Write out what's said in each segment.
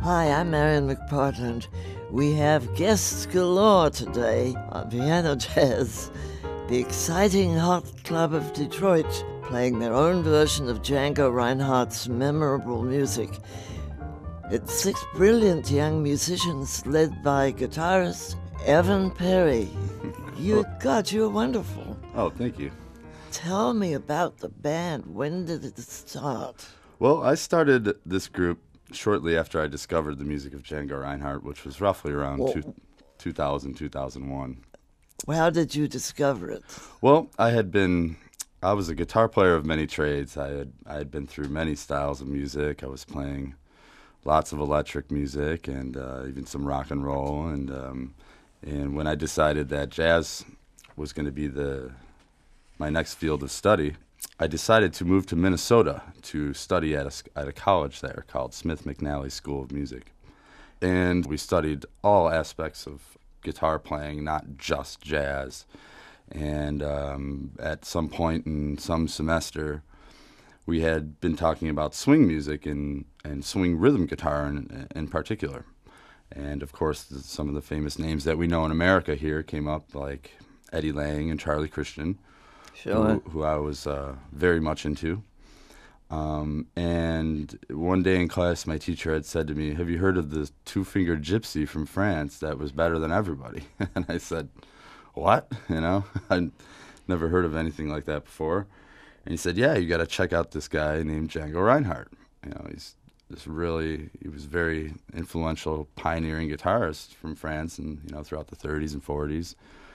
Hi, I'm Marion McPartland. We have guests galore today on Piano Jazz. The exciting Hot Club of Detroit playing their own version of Django Reinhardt's memorable music. It's 6 brilliant young musicians led by guitarist Evan Perry. You're wonderful. Oh, thank you. Tell me about the band. When did it start? Well, I started this group shortly after I discovered the music of Django Reinhardt, which was roughly around 2000, 2001. Well, how did you discover it? Well, I was a guitar player of many trades. I had been through many styles of music. I was playing lots of electric music and even some rock and roll. And when I decided that jazz was going to be my next field of study, I decided to move to Minnesota to study at a college there called Smith McNally School of Music. And we studied all aspects of guitar playing, not just jazz. And at some point in some semester, we had been talking about swing music and swing rhythm guitar in particular. And, of course, some of the famous names that we know in America here came up, like Eddie Lang and Charlie Christian. Sure. Who I was very much into. And one day in class, my teacher had said to me, "Have you heard of the two-fingered gypsy from France that was better than everybody?" And I said, "What?" I'd never heard of anything like that before. And he said, "Yeah, you got to check out this guy named Django Reinhardt. He was very influential, pioneering guitarist from France, and throughout the 30s and 40s."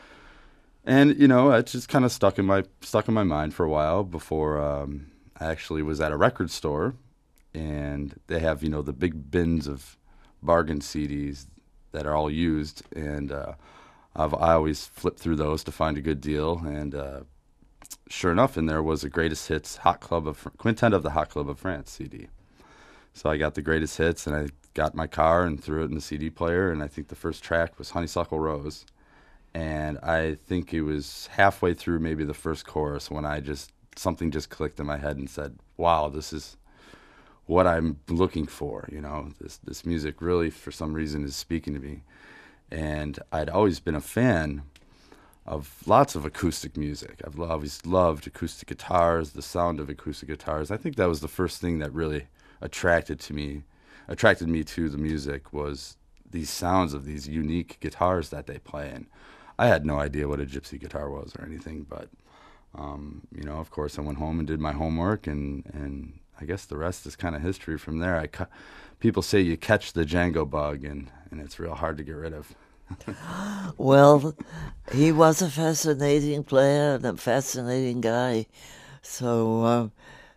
And it just kind of stuck in my mind for a while before I actually was at a record store, and they have the big bins of bargain CDs that are all used, and I always flip through those to find a good deal. And sure enough, in there was a Greatest Hits Quintet of the Hot Club of France CD. So I got the Greatest Hits, and I got my car and threw it in the CD player, and I think the first track was Honeysuckle Rose. And I think it was halfway through maybe the first chorus when something just clicked in my head and said, "Wow, this is what I'm looking for." This music really, for some reason, is speaking to me. And I'd always been a fan of lots of acoustic music. I've always loved acoustic guitars, the sound of acoustic guitars. I think that was the first thing that really attracted me to the music, was these sounds of these unique guitars that they play in. I had no idea what a gypsy guitar was or anything, but, of course, I went home and did my homework, and I guess the rest is kind of history from there. People say you catch the Django bug, and it's real hard to get rid of. Well, he was a fascinating player and a fascinating guy. So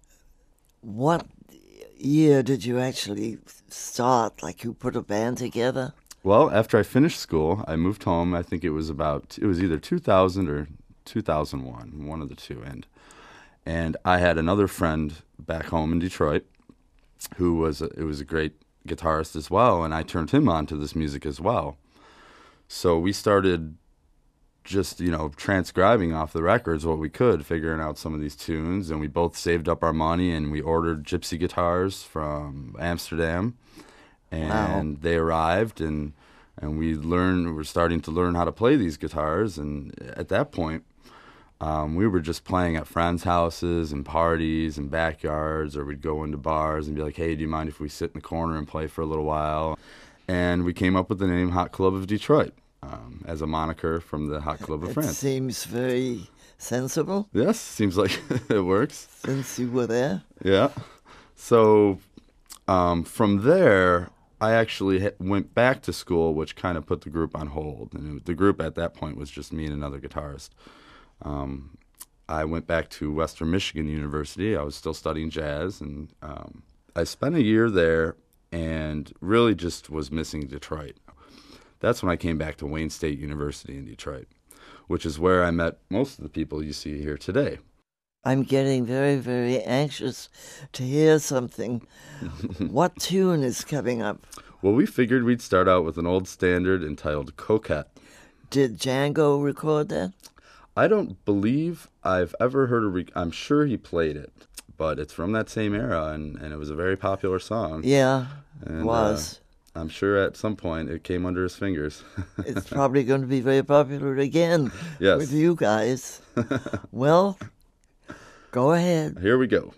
what year did you actually start? Like, you put a band together? Well, after I finished school, I moved home. I think it was either 2000 or 2001, one of the two. And I had another friend back home in Detroit who was a great guitarist as well, and I turned him on to this music as well. So we started just, transcribing off the records what we could, figuring out some of these tunes, and we both saved up our money, and we ordered gypsy guitars from Amsterdam. And Wow. They arrived, and we're starting to learn how to play these guitars. And at that point, we were just playing at friends' houses and parties and backyards, or we'd go into bars and be like, "Hey, do you mind if we sit in the corner and play for a little while?" And we came up with the name Hot Club of Detroit as a moniker from the Hot Club of It France. seems very sensible. Yes, seems like it works. Since you were there. Yeah. So from there, I actually went back to school, which kind of put the group on hold. And the group at that point was just me and another guitarist. I went back to Western Michigan University. I was still studying jazz, and I spent a year there and really just was missing Detroit. That's when I came back to Wayne State University in Detroit, which is where I met most of the people you see here today. I'm getting very, very anxious to hear something. What tune is coming up? Well, we figured we'd start out with an old standard entitled Coquette. Did Django record that? I don't believe I've ever heard I'm sure he played it, but it's from that same era, and it was a very popular song. Yeah, And, was. I'm sure at some point it came under his fingers. It's probably going to be very popular again Yes. with you guys. Well, go ahead. Here we go.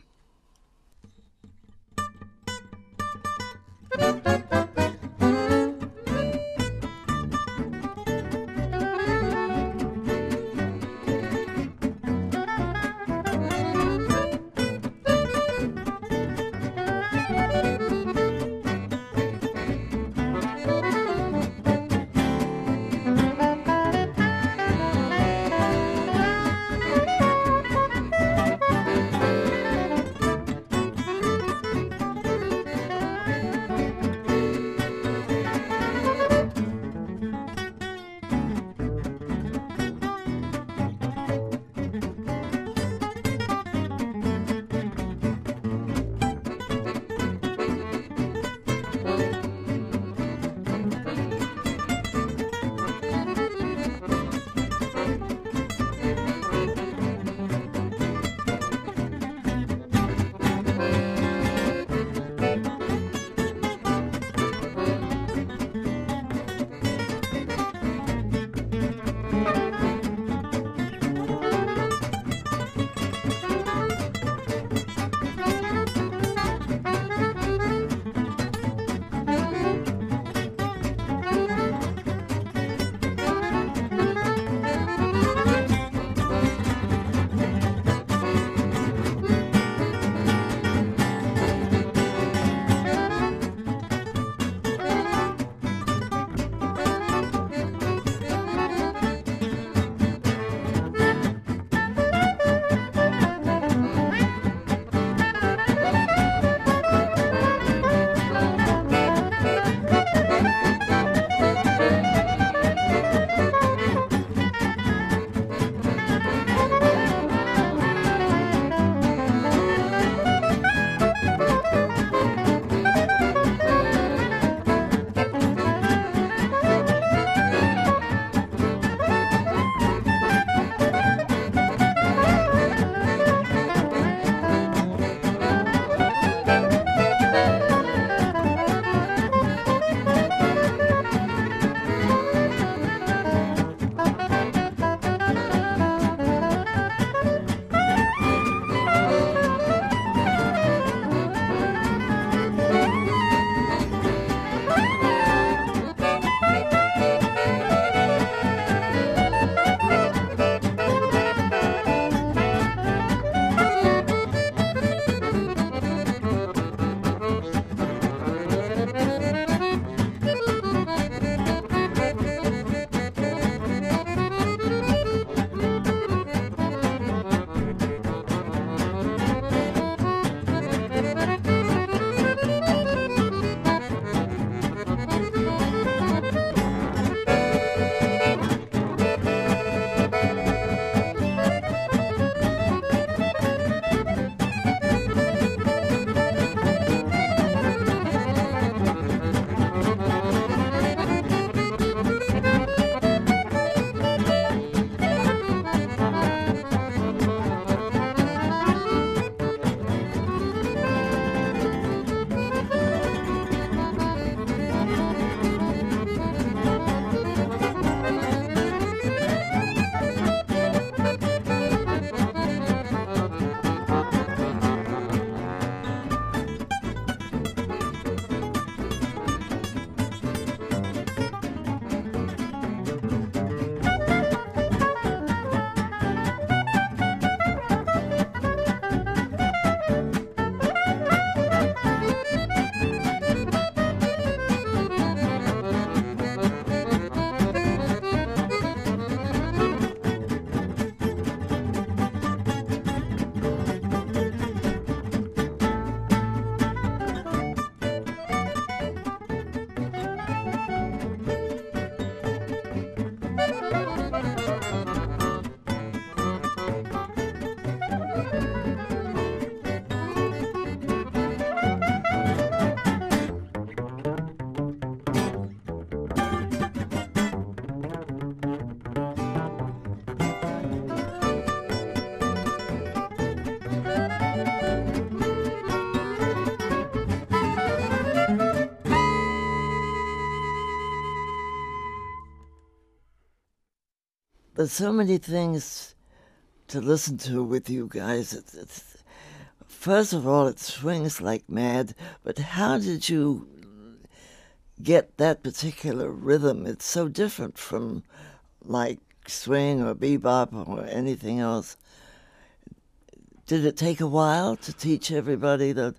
there's so many things to listen to with you guys. First of all, it swings like mad, but how did you get that particular rhythm? It's so different from like swing or bebop or anything else. Did it take a while to teach everybody that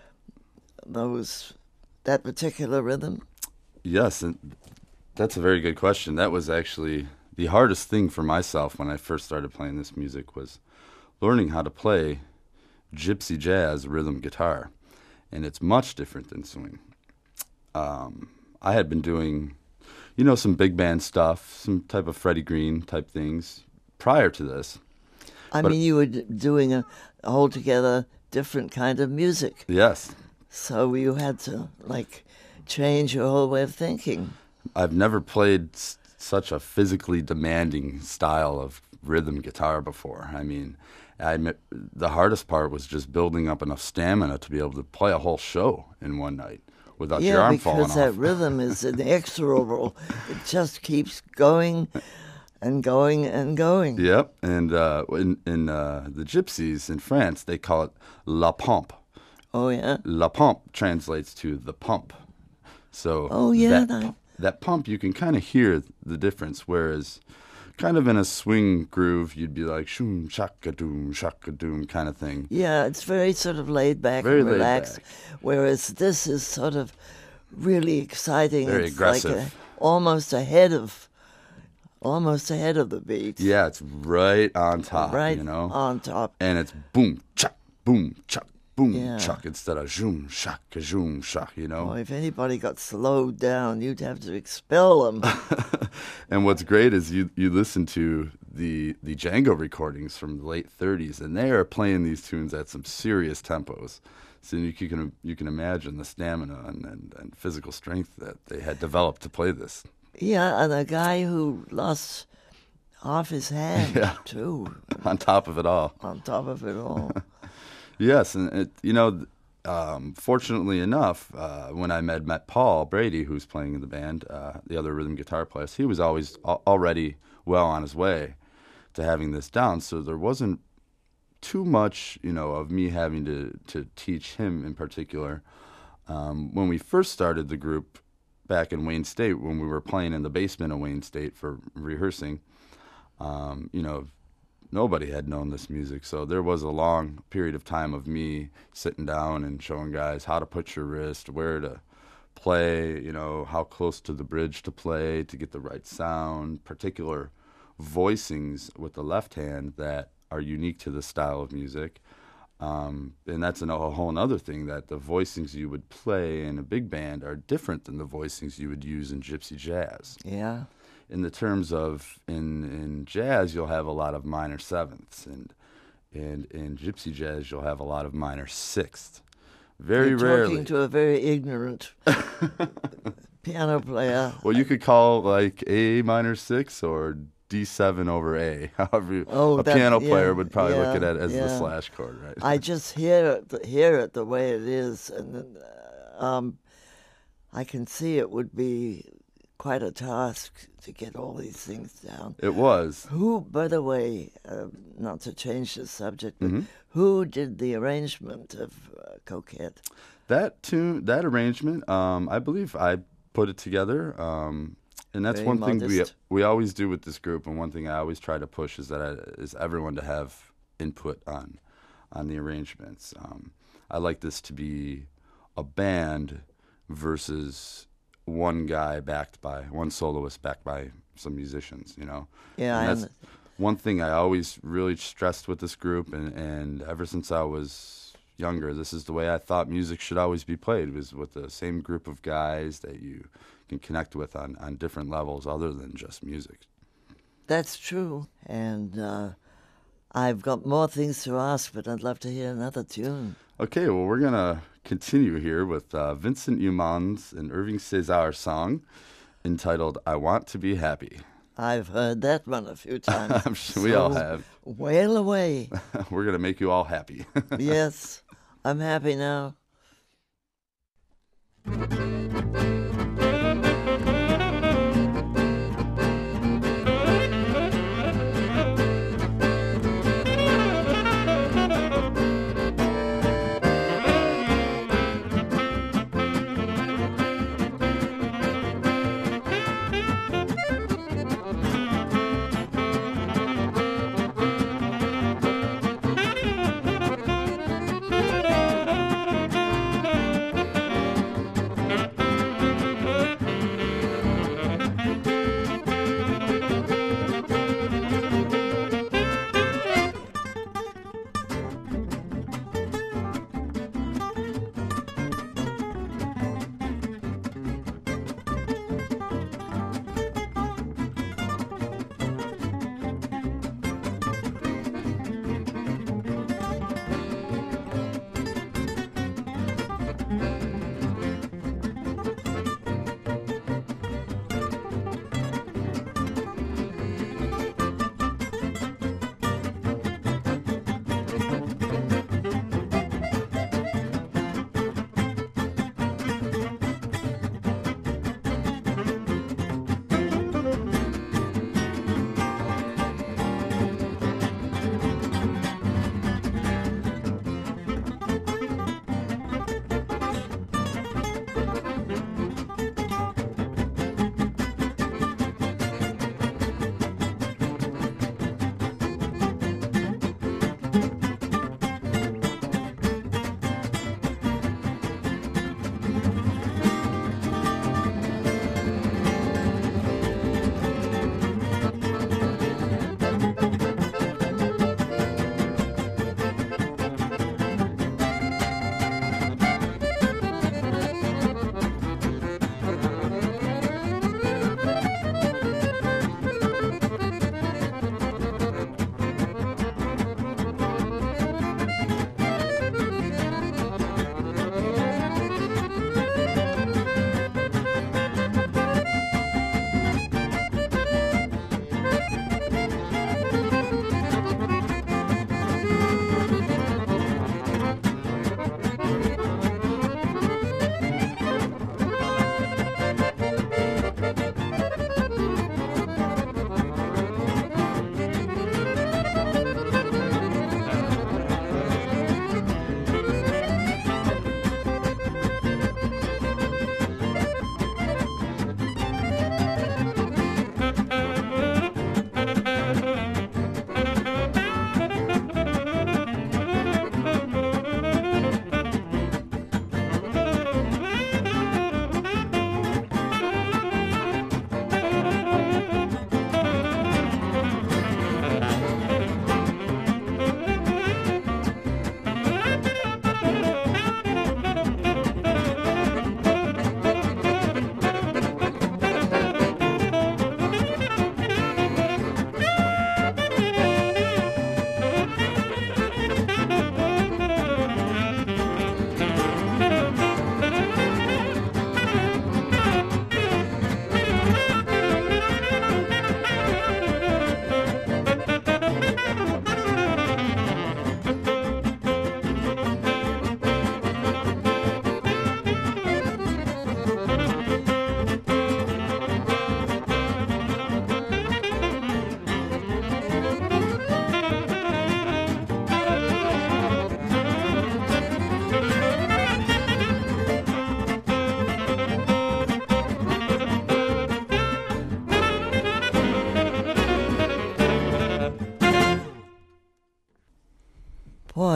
particular rhythm? Yes, and that's a very good question. That was actually the hardest thing for myself when I first started playing this music, was learning how to play gypsy jazz rhythm guitar, and it's much different than swing. I had been doing, some big band stuff, some type of Freddie Green type things prior to this. I mean, you were doing a altogether different kind of music. Yes. So you had to, change your whole way of thinking. I've never played such a physically demanding style of rhythm guitar before. I mean, I admit the hardest part was just building up enough stamina to be able to play a whole show in one night without your arm falling off. Yeah, because that rhythm is inexorable. It just keeps going and going and going. Yep, and in the Gypsies in France, they call it la pompe. Oh, yeah? La pompe translates to the pump. So that pump, you can kind of hear the difference, whereas kind of in a swing groove, you'd be like shoom, shaka-doom kind of thing. Yeah, it's very sort of laid back and relaxed, whereas this is sort of really exciting. Very aggressive. Like almost ahead of the beat. Yeah, it's right on top, on top. And it's boom, chuck, boom, chuck. Boom, chuck, instead of zoom, shock, Oh, if anybody got slowed down, you'd have to expel them. And what's great is you listen to the Django recordings from the late 30s, and they are playing these tunes at some serious tempos. So you can imagine the stamina and physical strength that they had developed to play this. Yeah, and a guy who lost half his hand, too. On top of it all. Yes, and fortunately enough, when I met Paul Brady, who's playing in the band, the other rhythm guitar player, he was always already well on his way to having this down. So there wasn't too much, of me having to teach him in particular. When we first started the group back in Wayne State, when we were playing in the basement of Wayne State for rehearsing, nobody had known this music, so there was a long period of time of me sitting down and showing guys how to put your wrist, where to play, how close to the bridge to play to get the right sound, particular voicings with the left hand that are unique to the style of music. And that's a whole other thing, that the voicings you would play in a big band are different than the voicings you would use in gypsy jazz. Yeah. In the terms of in jazz, you'll have a lot of minor sevenths, and in gypsy jazz, you'll have a lot of minor sixths. You're rarely. Talking to a very ignorant piano player. Well, you could call like A minor 6 or D7 over A. However, piano player would probably look at it as the slash chord, right? I just hear it the way it is, and I can see it would be quite a task to get all these things down. It was. Who, by the way, not to change the subject, but who did the arrangement of Coquette? That arrangement, I believe I put it together. And that's very one modest. thing we always do with this group, and one thing I always try to push is everyone to have input on the arrangements. I like this to be a band versus one soloist backed by some musicians, Yeah, and that's one thing I always really stressed with this group, and ever since I was younger, this is the way I thought music should always be played, was with the same group of guys that you can connect with on different levels other than just music. That's true, and I've got more things to ask, but I'd love to hear another tune. Okay, well, we're going to continue here with Vincent Youmans and Irving César's song entitled I Want to Be Happy. I've heard that one a few times. I'm sure we all have. Wail away. We're going to make you all happy. Yes, I'm happy now.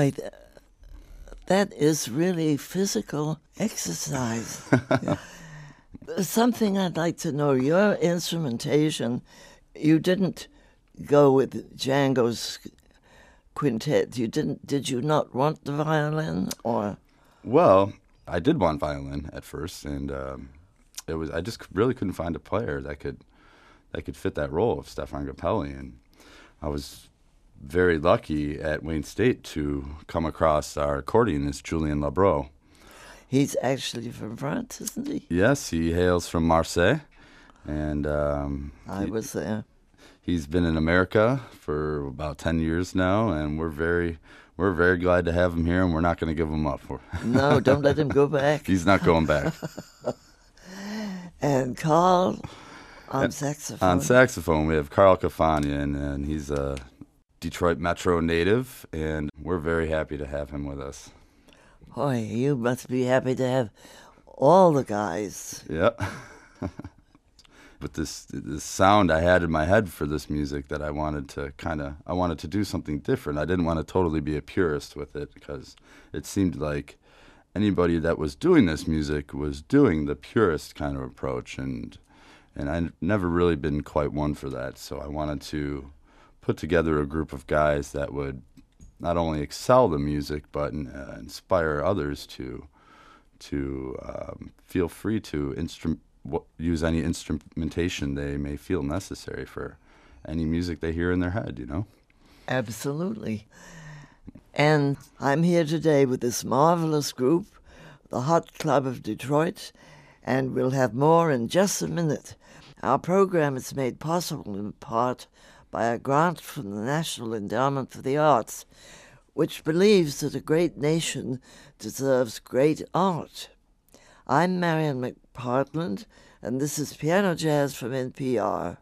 Boy, that is really physical exercise. Something I'd like to know, your instrumentation, you didn't go with Django's quintet. Did you not want the violin, or? Well, I did want violin at first, and I just really couldn't find a player that could fit that role of Stefan Grappelli, and I was very lucky at Wayne State to come across our accordionist, Julien Labro. He's actually from France, isn't he? Yes, he hails from Marseille, and I was there. He's been in America for about 10 years now, and we're very glad to have him here, and we're not going to give him up. No, don't let him go back. He's not going back. And Carl on saxophone. On saxophone, we have Carl Kafanian, and he's a Detroit Metro native, and we're very happy to have him with us. Boy, you must be happy to have all the guys. Yep. But this sound I had in my head for this music that I wanted to do something different. I didn't want to totally be a purist with it, because it seemed like anybody that was doing this music was doing the purist kind of approach, and I'd never really been quite one for that. So I wanted to put together a group of guys that would not only excel the music, but inspire others to feel free to use any instrumentation they may feel necessary for any music they hear in their head, you know? Absolutely. And I'm here today with this marvelous group, the Hot Club of Detroit, and we'll have more in just a minute. Our program is made possible in part by a grant from the National Endowment for the Arts, which believes that a great nation deserves great art. I'm Marian McPartland, and this is Piano Jazz from NPR.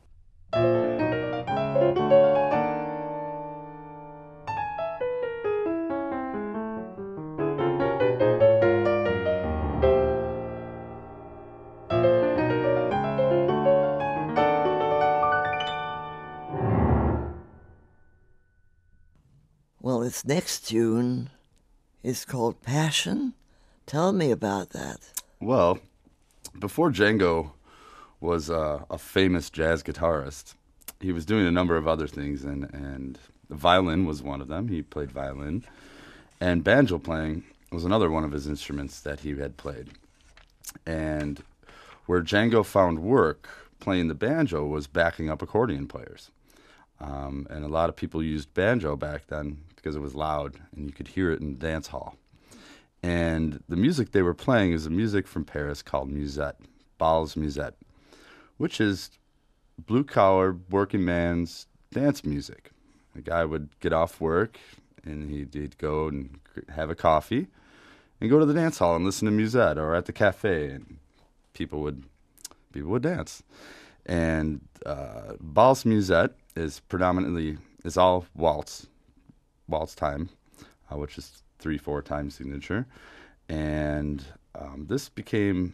Well, this next tune is called Passion. Tell me about that. Well, before Django was a famous jazz guitarist, he was doing a number of other things, and violin was one of them. He played violin. And banjo playing was another one of his instruments that he had played. And where Django found work playing the banjo was backing up accordion players. And a lot of people used banjo back then because it was loud and you could hear it in the dance hall. And the music they were playing is a music from Paris called musette, Bals musette, which is blue-collar working man's dance music. A guy would get off work and he'd go and have a coffee and go to the dance hall and listen to musette, or at the cafe, and people would dance. And Bals musette is all waltz time, which is 3/4 time signature, and this became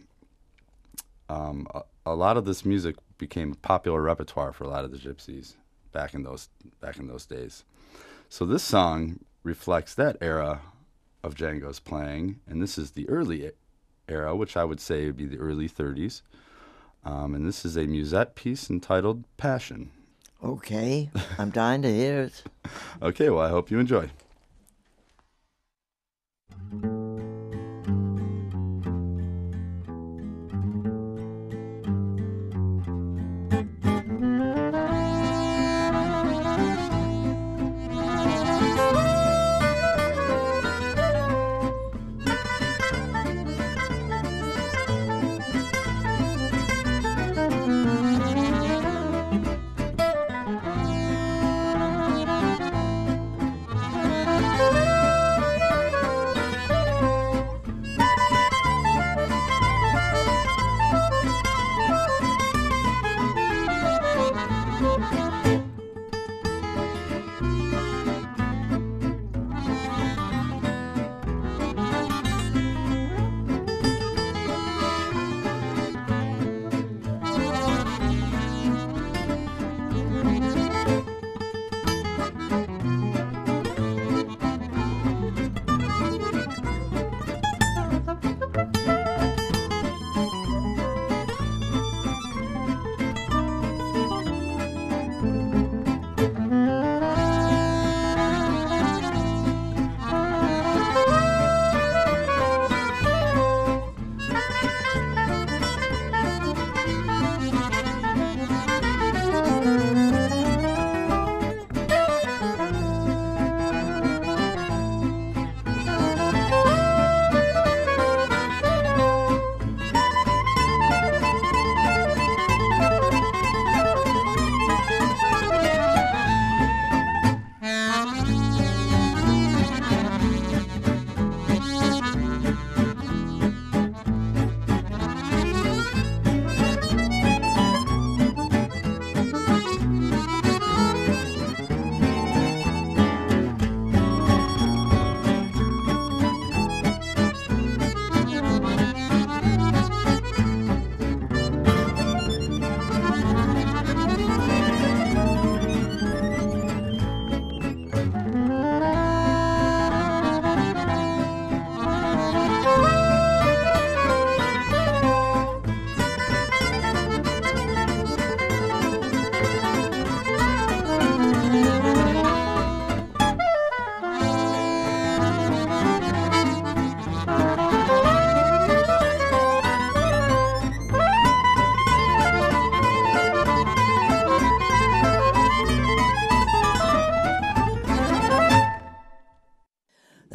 a lot of this music became popular repertoire for a lot of the gypsies back in those days. So this song reflects that era of Django's playing, and this is the early era, which I would say would be the early 30s. And this is a musette piece entitled Passion. Okay, I'm dying to hear it. Okay, well, I hope you enjoy.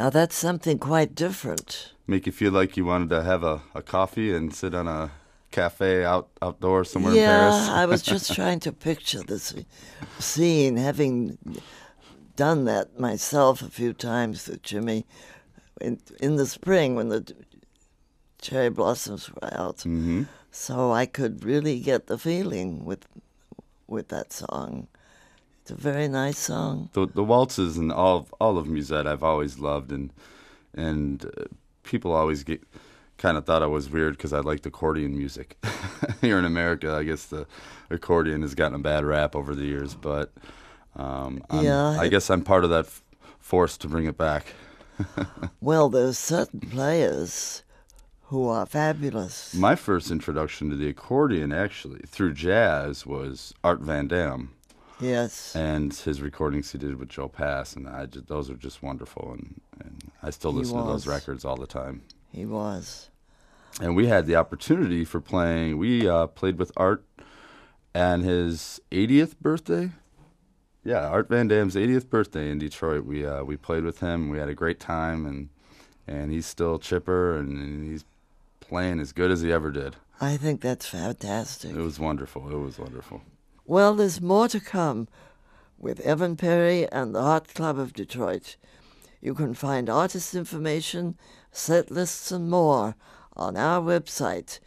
Now that's something quite different. Make you feel like you wanted to have a coffee and sit on a cafe outdoors somewhere Yeah, in Paris? I was just trying to picture this scene, having done that myself a few times with Jimmy in the spring when the cherry blossoms were out. Mm-hmm. So I could really get the feeling with that song. It's a very nice song. The waltzes and all of Musette I've always loved, and people always kind of thought I was weird because I liked accordion music. Here in America, I guess the accordion has gotten a bad rap over the years, but I guess I'm part of that force to bring it back. Well, there's certain players who are fabulous. My first introduction to the accordion, actually, through jazz, was Art Van Dam. Yes. And his recordings he did with Joe Pass, and those are just wonderful, and I still listen to those records all the time. He was. And we had the opportunity for playing. We played with Art on his 80th birthday. Yeah, Art Van Dam's 80th birthday in Detroit. We played with him. We had a great time, and he's still chipper, and he's playing as good as he ever did. I think that's fantastic. It was wonderful. It was wonderful. Well, there's more to come with Evan Perry and the Hot Club of Detroit. You can find artist information, set lists, and more on our website,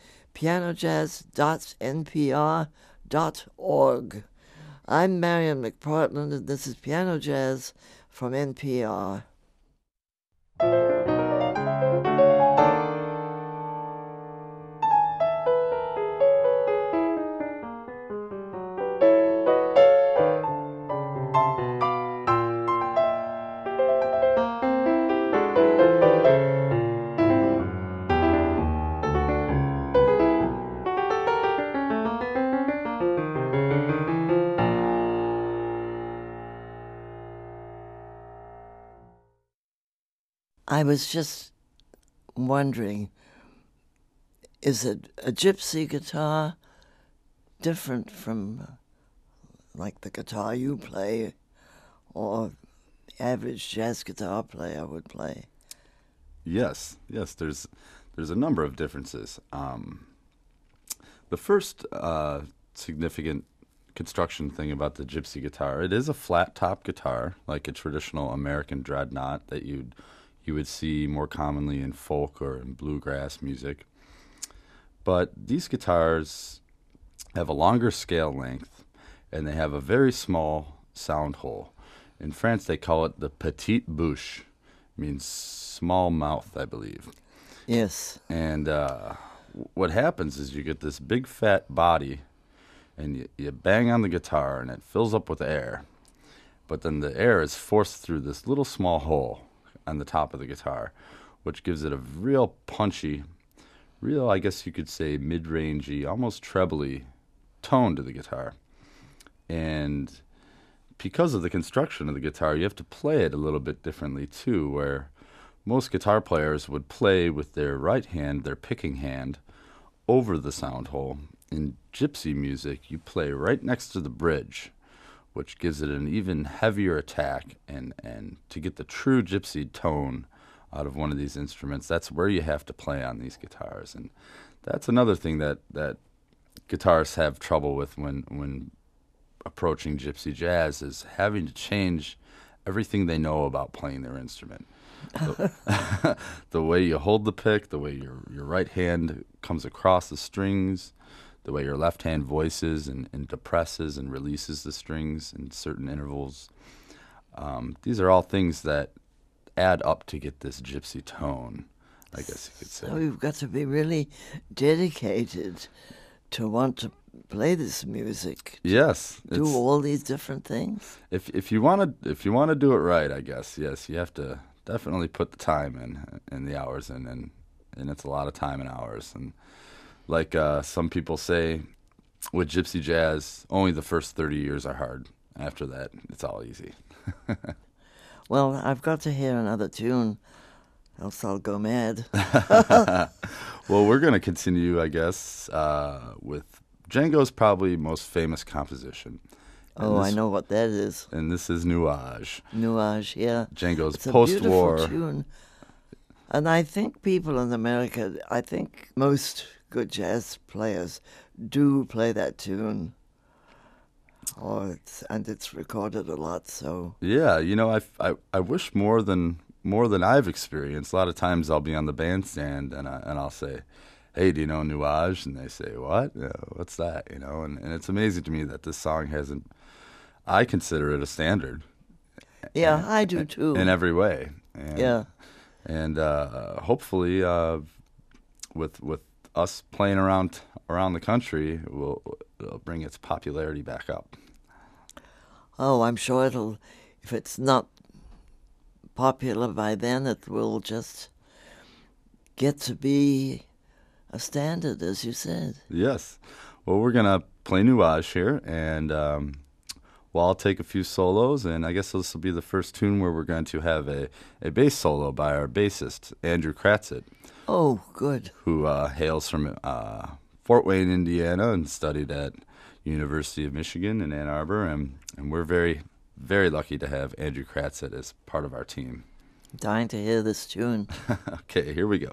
pianojazz.npr.org. I'm Marion McPartland, and this is Piano Jazz from NPR. I was just wondering, is a gypsy guitar different from like the guitar you play or the average jazz guitar player would play? Yes, there's a number of differences. The first significant construction thing about the gypsy guitar, it is a flat top guitar, like a traditional American dreadnought that you would see more commonly in folk or in bluegrass music. But these guitars have a longer scale length, and they have a very small sound hole. In France, they call it the petite bouche. It means small mouth, I believe. Yes. And what happens is you get this big fat body, and you bang on the guitar, and it fills up with air. But then the air is forced through this little small hole on the top of the guitar, which gives it a real punchy, I guess you could say mid-rangey, almost trebly tone to the guitar. And because of the construction of the guitar, you have to play it a little bit differently too, where most guitar players would play with their right hand, their picking hand, over the sound hole. In gypsy music, you play right next to the bridge, which gives it an even heavier attack. And to get the true gypsy tone out of one of these instruments, that's where you have to play on these guitars. And that's another thing that guitarists have trouble with when approaching gypsy jazz, is having to change everything they know about playing their instrument. The way you hold the pick, the way your right hand comes across the strings, the way your left hand voices and depresses and releases the strings in certain intervals. These are all things that add up to get this gypsy tone, I guess you could say. So you've got to be really dedicated to want to play this music. Yes, do all these different things. If you want to do it right, I guess, yes, you have to definitely put the time in and the hours in, and it's a lot of time and hours. And like some people say, with gypsy jazz, only the first 30 years are hard. After that, it's all easy. Well, I've got to hear another tune, else I'll go mad. Well, we're going to continue, I guess, with Django's probably most famous composition. Oh, I know what that is. And this is Nuage. Nuage, yeah. Django's It's a post-war. beautiful tune. And I think people in America, I think most good jazz players do play that tune. And it's recorded a lot, so. Yeah, I wish more than I've experienced. A lot of times I'll be on the bandstand and I'll say, "Hey, do you know Nuage?" And they say, "What? What's that?" And it's amazing to me that this song hasn't. I consider it a standard. Yeah, I do too. In every way. Yeah. And hopefully, with us playing around the country, it'll bring its popularity back up. Oh, I'm sure it'll. If it's not popular by then, it will just get to be a standard, as you said. Yes. Well, we're gonna play Nuage here, and I'll take a few solos, and I guess this will be the first tune where we're going to have a bass solo by our bassist, Andrew Kratzit. Oh, good. Who hails from Fort Wayne, Indiana, and studied at University of Michigan in Ann Arbor, and we're very, very lucky to have Andrew Kratzit as part of our team. Dying to hear this tune. Okay, here we go.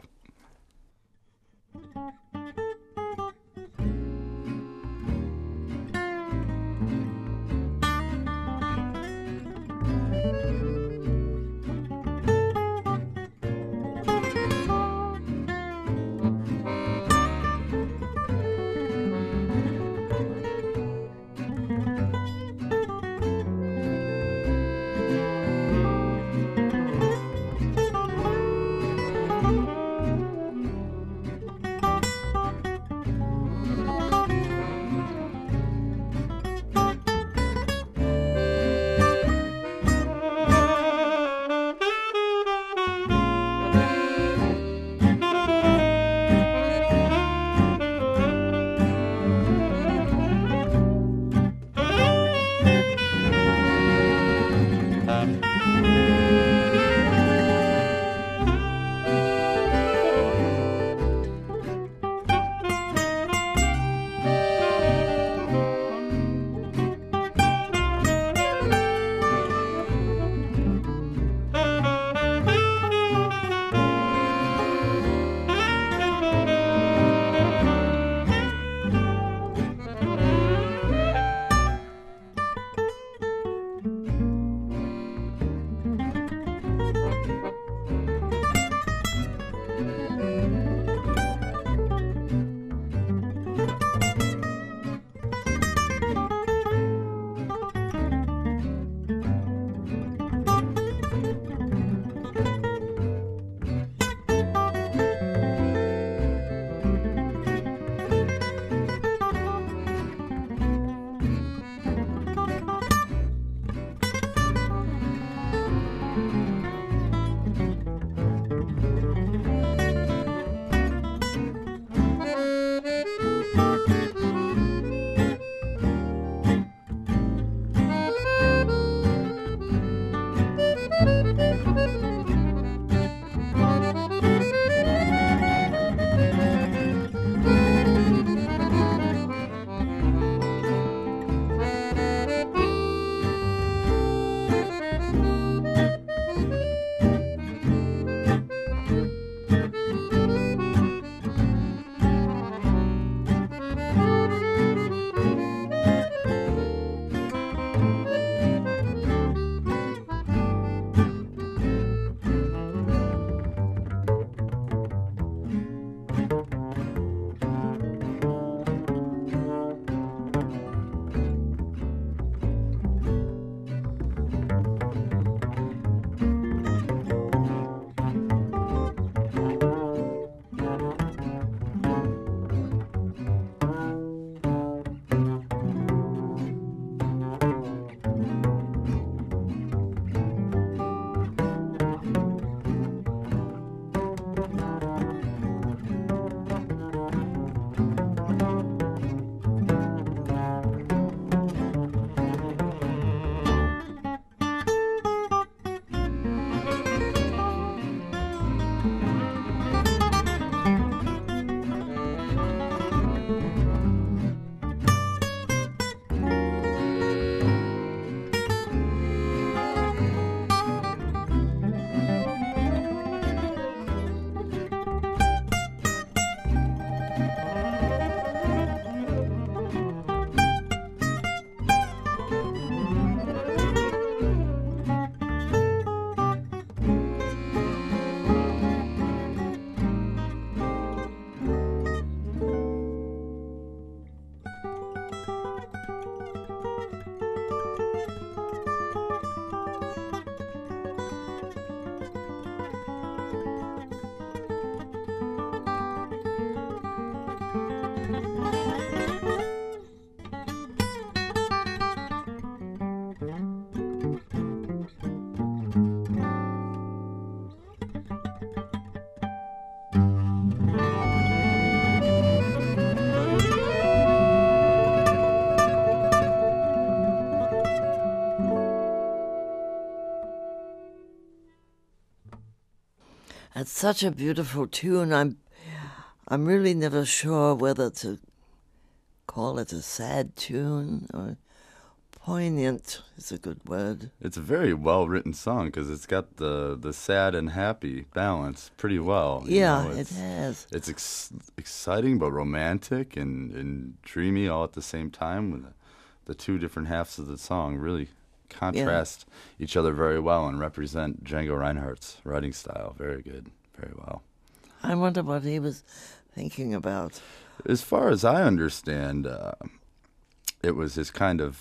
It's such a beautiful tune. I'm really never sure whether to call it a sad tune or poignant is a good word. It's a very well written song because it's got the sad and happy balance pretty well. Yeah, it has. It's exciting but romantic and dreamy all at the same time. With the two different halves of the song really contrast each other very well and represent Django Reinhardt's writing style. Very good, very well. I wonder what he was thinking about. As far as I understand, it was his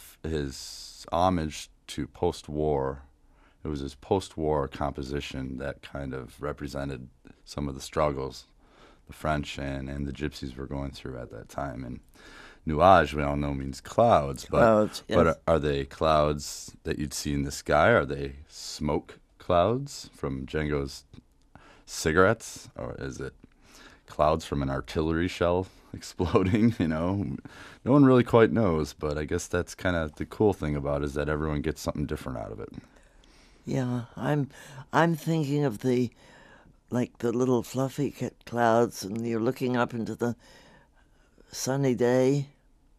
homage to post-war. It was his post-war composition that kind of represented some of the struggles the French and the Gypsies were going through at that time. And nuage, we all know, means clouds. Clouds, yes. But are they clouds that you'd see in the sky? Are they smoke clouds from Django's cigarettes? Or is it clouds from an artillery shell exploding? No one really quite knows. But I guess that's kind of the cool thing about it, is that everyone gets something different out of it. Yeah, I'm thinking of the little fluffy clouds, and you're looking up into the sunny day.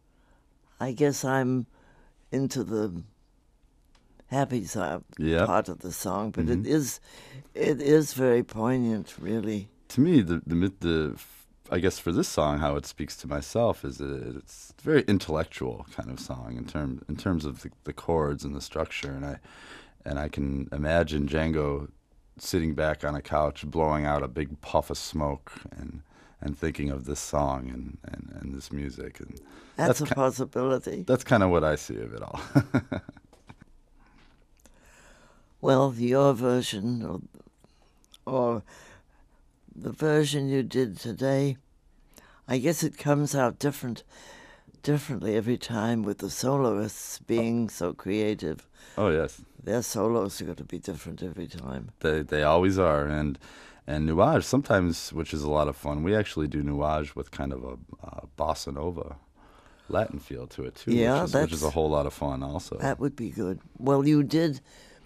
I guess I'm into the happy side part of the song, but it is very poignant, really. To me, the I guess for this song, how it speaks to myself is that it's a very intellectual kind of song in terms of the chords and the structure, and I can imagine Django sitting back on a couch, blowing out a big puff of smoke, and thinking of this song and this music. And that's a possibility. That's kind of what I see of it all. Well, your version or the version you did today, I guess it comes out differently every time, with the soloists being so creative. Oh, yes. Their solos are going to be different every time. They always are. And nuage, sometimes, which is a lot of fun, we actually do nuage with kind of a bossa nova Latin feel to it, too, which is a whole lot of fun also. That would be good. Well, you did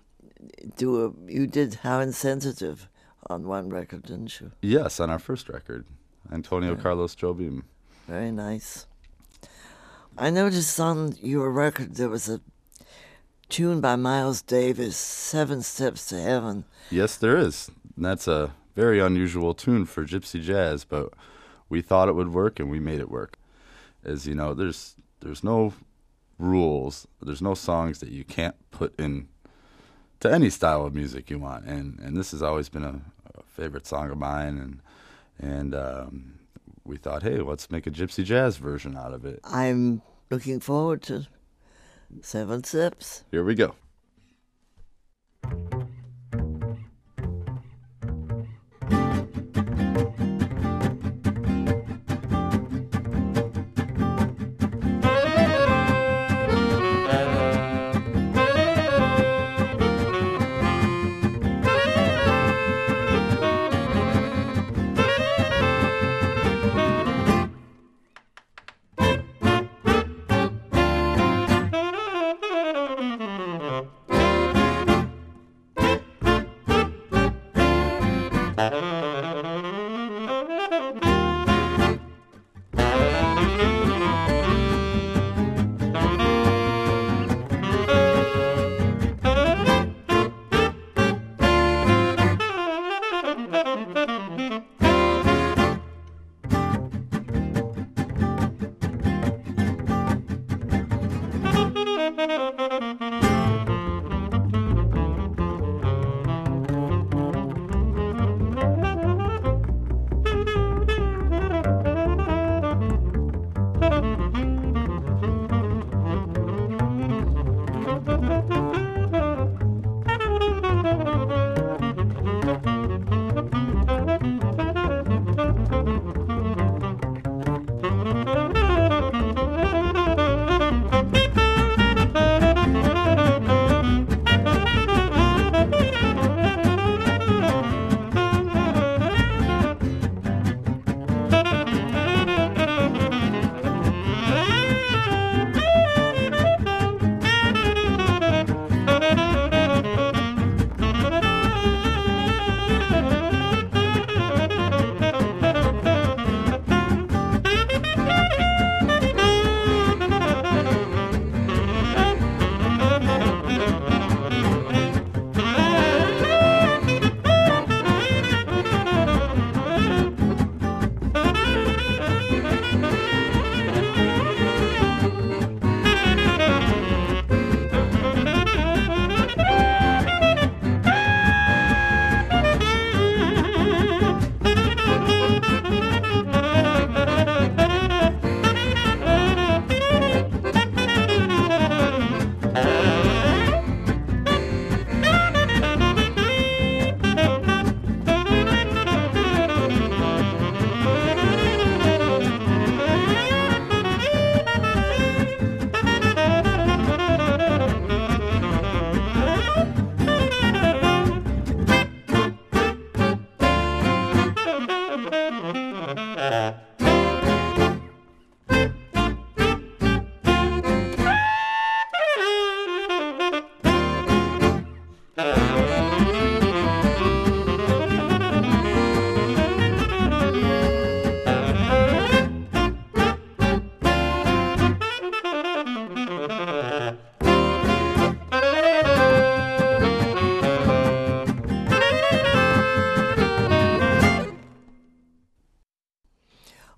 How Insensitive on one record, didn't you? Yes, on our first record, Antonio Carlos Jobim. Very nice. I noticed on your record there was a tune by Miles Davis, 7 Steps to Heaven. Yes, there is. And that's a very unusual tune for gypsy jazz, but we thought it would work, and we made it work. As you know, there's no rules. There's no songs that you can't put in to any style of music you want, and this has always been a favorite song of mine, and we thought, hey, let's make a gypsy jazz version out of it. I'm looking forward to 7 Steps. Here we go.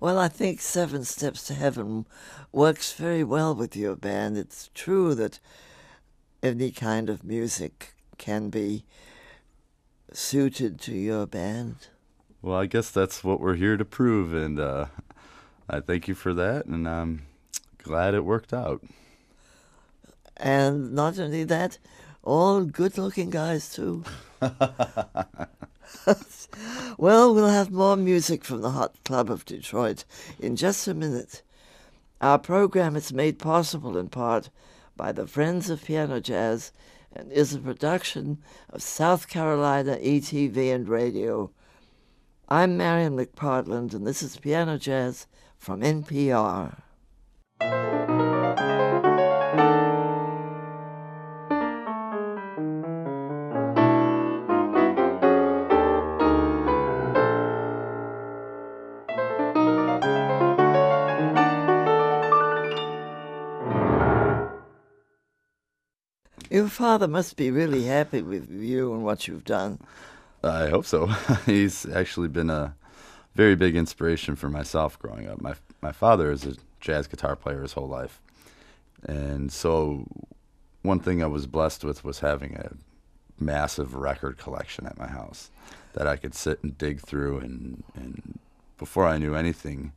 Well, I think Seven Steps to Heaven works very well with your band. It's true that any kind of music can be suited to your band. Well, I guess that's what we're here to prove, and I thank you for that, and I'm glad it worked out. And not only that, all good-looking guys, too. Well, we'll have more music from the Hot Club of Detroit in just a minute. Our program is made possible in part by the Friends of Piano Jazz and is a production of South Carolina ETV and Radio. I'm Marian McPartland, and this is Piano Jazz from NPR. Your father must be really happy with you and what you've done. I hope so. He's actually been a very big inspiration for myself growing up. My father is a jazz guitar player his whole life. And so one thing I was blessed with was having a massive record collection at my house that I could sit and dig through. And before I knew anything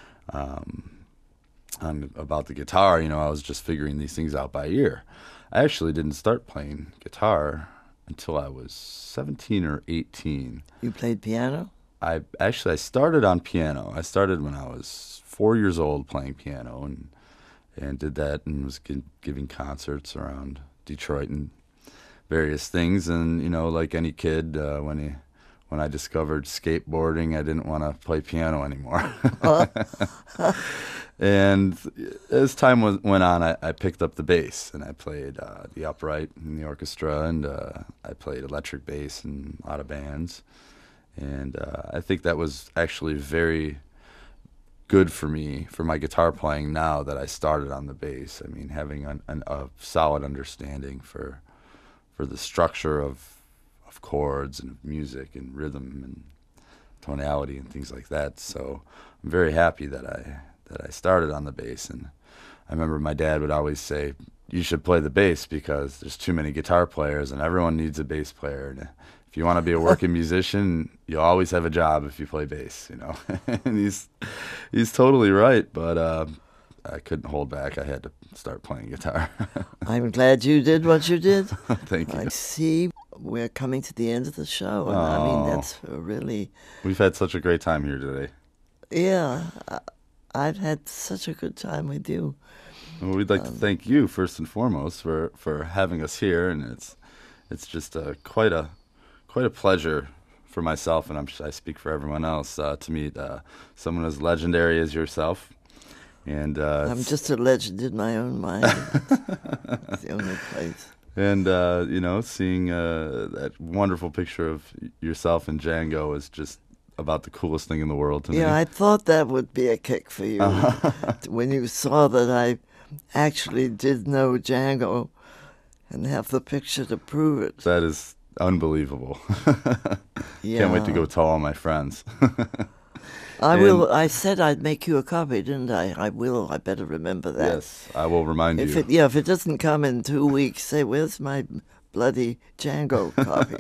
about the guitar, I was just figuring these things out by ear. I actually didn't start playing guitar until I was 17 or 18. You played piano? I started on piano. I started when I was 4 years old playing piano and did that and was giving concerts around Detroit and various things. And, like any kid, when I discovered skateboarding, I didn't want to play piano anymore. And as time went on, I picked up the bass, and I played the upright in the orchestra, and I played electric bass in a lot of bands. And I think that was actually very good for me, for my guitar playing now that I started on the bass. I mean, having a solid understanding for the structure of chords and music and rhythm and tonality and things like that. So I'm very happy that I started on the bass. And I remember my dad would always say, you should play the bass because there's too many guitar players and everyone needs a bass player. And if you want to be a working musician, you'll always have a job if you play bass, And he's totally right, but I couldn't hold back. I had to start playing guitar. I'm glad you did what you did. Thank you. I see we're coming to the end of the show. And I mean, that's really... We've had such a great time here today. Yeah, I've had such a good time with you. Well, we'd like to thank you first and foremost for having us here, and it's just quite a pleasure for myself, and I speak for everyone else to meet someone as legendary as yourself. And I'm just a legend in my own mind. It's the only place. And seeing that wonderful picture of yourself and Django is just about the coolest thing in the world to me. Yeah, I thought that would be a kick for you when you saw that I actually did know Django and have the picture to prove it. That is unbelievable. Yeah. Can't wait to go tell all my friends. I will. I said I'd make you a copy, didn't I? I will. I better remember that. Yes, I will remind you. If it doesn't come in 2 weeks, say, where's my bloody Django copy?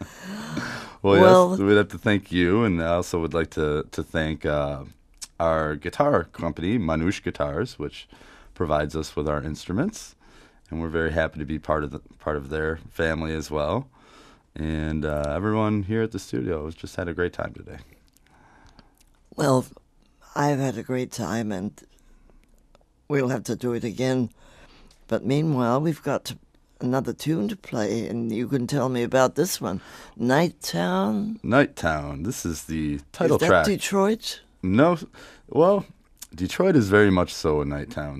Well, yes, we'd have to thank you, and I also would like to thank our guitar company, Manouche Guitars, which provides us with our instruments, and we're very happy to be part of their family as well. And everyone here at the studio has just had a great time today. Well, I've had a great time, and we'll have to do it again. But meanwhile, we've got another tune to play, and you can tell me about this one. Nighttown? Nighttown. This is the title track. Is that Detroit? No. Well, Detroit is very much so a Nighttown.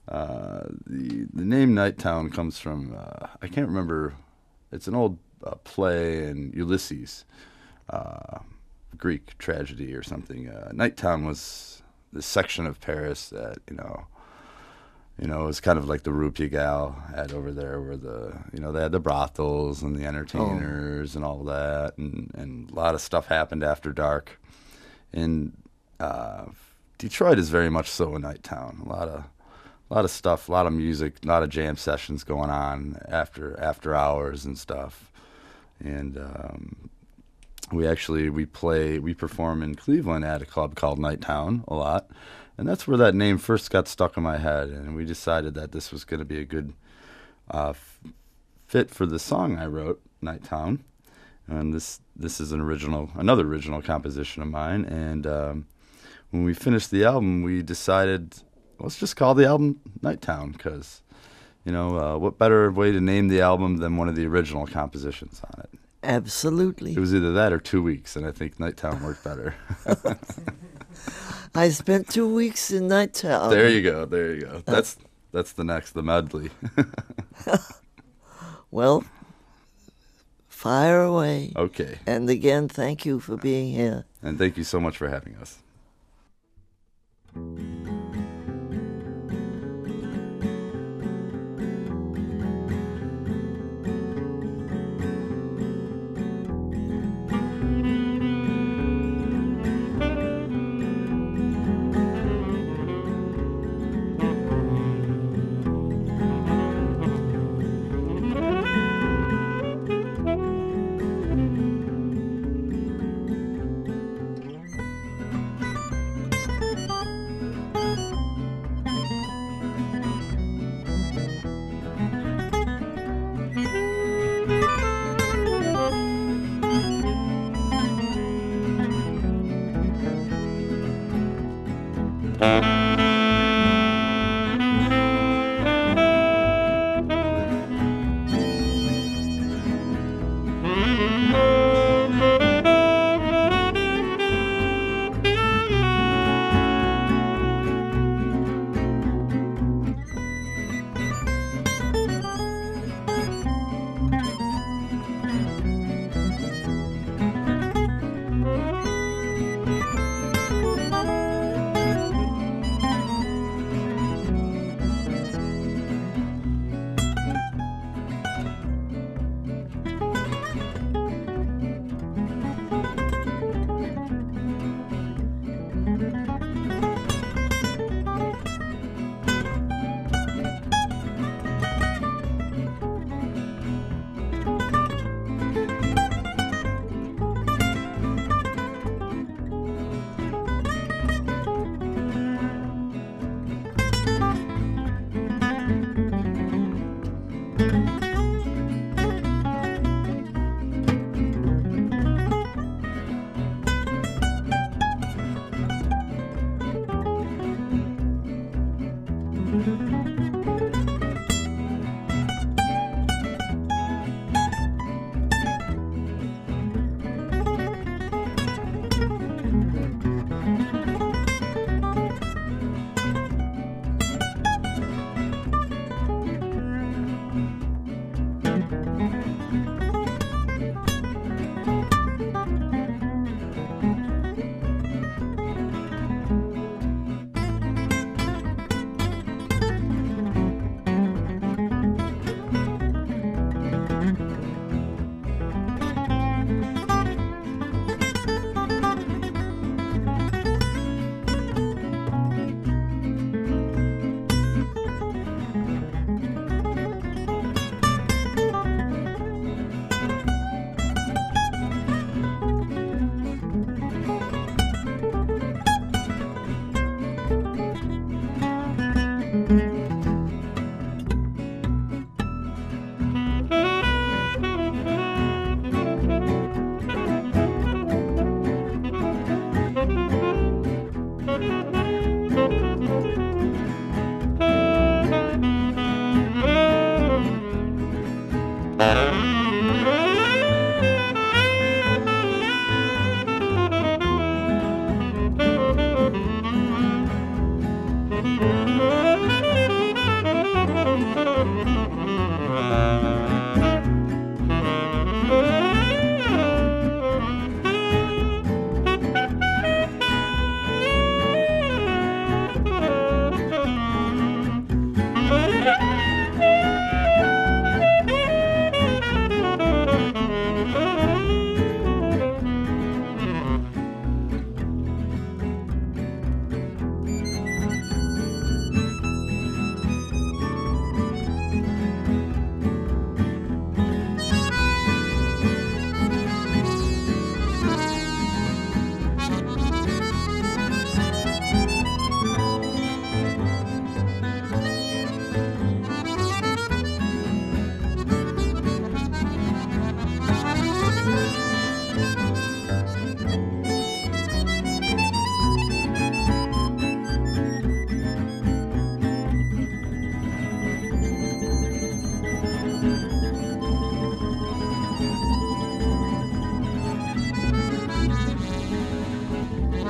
The name Nighttown comes from, I can't remember, it's an old play in Ulysses, Greek tragedy or something. Nighttown was this section of Paris that, it was kind of like the Rue Pigalle had over there, where they had the brothels and the entertainers and all that, and a lot of stuff happened after dark. And Detroit is very much so a night town. A lot of stuff, a lot of music, a lot of jam sessions going on after hours and stuff. And we perform in Cleveland at a club called Nighttown a lot, and that's where that name first got stuck in my head. And we decided that this was going to be a good fit for the song I wrote, Nighttown. And this is another original composition of mine. And when we finished the album, we decided, let's just call the album Nighttown, because, what better way to name the album than one of the original compositions on it? Absolutely. It was either that or 2 weeks, and I think Nighttown worked better. I spent 2 weeks in Nighttown. There you go. That's the medley. Well, fire away. Okay. And again, thank you for being here. And thank you so much for having us.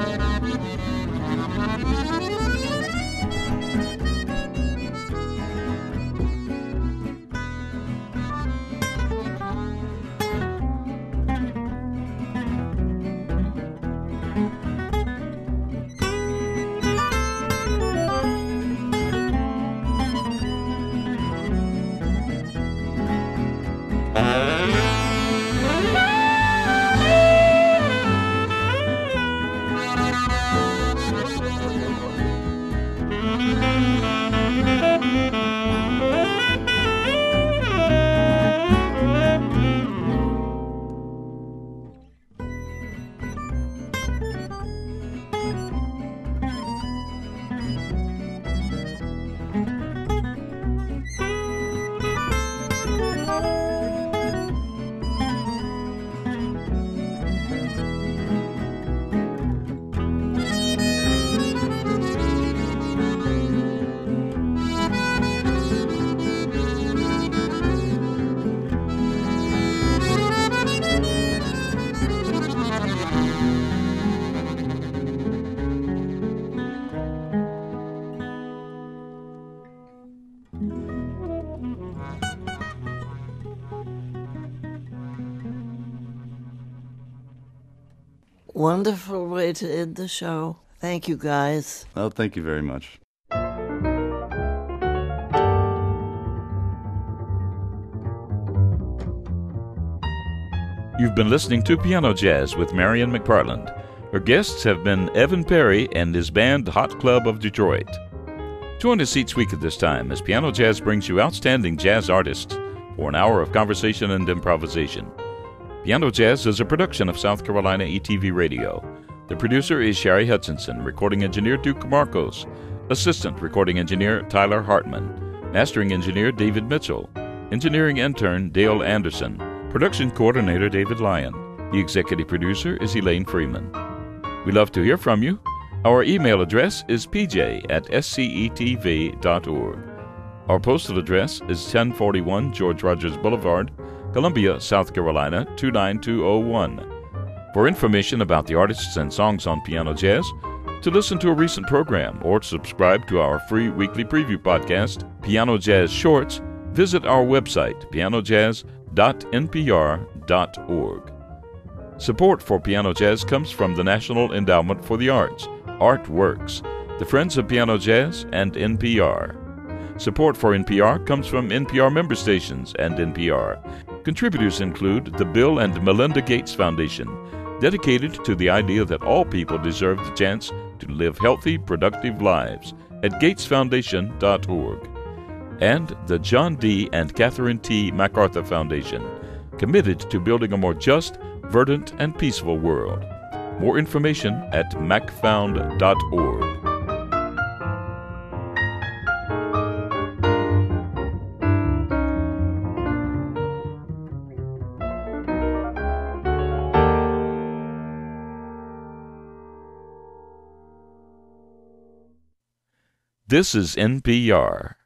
Wonderful way to end the show. Thank you, guys. Well, thank you very much. You've been listening to Piano Jazz with Marion McParland. Her guests have been Evan Perry and his band Hot Club of Detroit. Join us each week at this time as Piano Jazz brings you outstanding jazz artists for an hour of conversation and improvisation. Piano Jazz is a production of South Carolina ETV Radio. The producer is Sherry Hutchinson, recording engineer Duke Marcos, assistant recording engineer Tyler Hartman, mastering engineer David Mitchell, engineering intern Dale Anderson, production coordinator David Lyon. The executive producer is Elaine Freeman. We love to hear from you. Our email address is pj@scetv.org. Our postal address is 1041 George Rogers Boulevard, Columbia, South Carolina, 29201. For information about the artists and songs on Piano Jazz, to listen to a recent program, or to subscribe to our free weekly preview podcast, Piano Jazz Shorts, visit our website, pianojazz.npr.org. Support for Piano Jazz comes from the National Endowment for the Arts, Artworks, the Friends of Piano Jazz, and NPR. Support for NPR comes from NPR member stations and NPR. Contributors include the Bill and Melinda Gates Foundation, dedicated to the idea that all people deserve the chance to live healthy, productive lives, at gatesfoundation.org. And the John D. and Catherine T. MacArthur Foundation, committed to building a more just, verdant, and peaceful world. More information at macfound.org. This is NPR.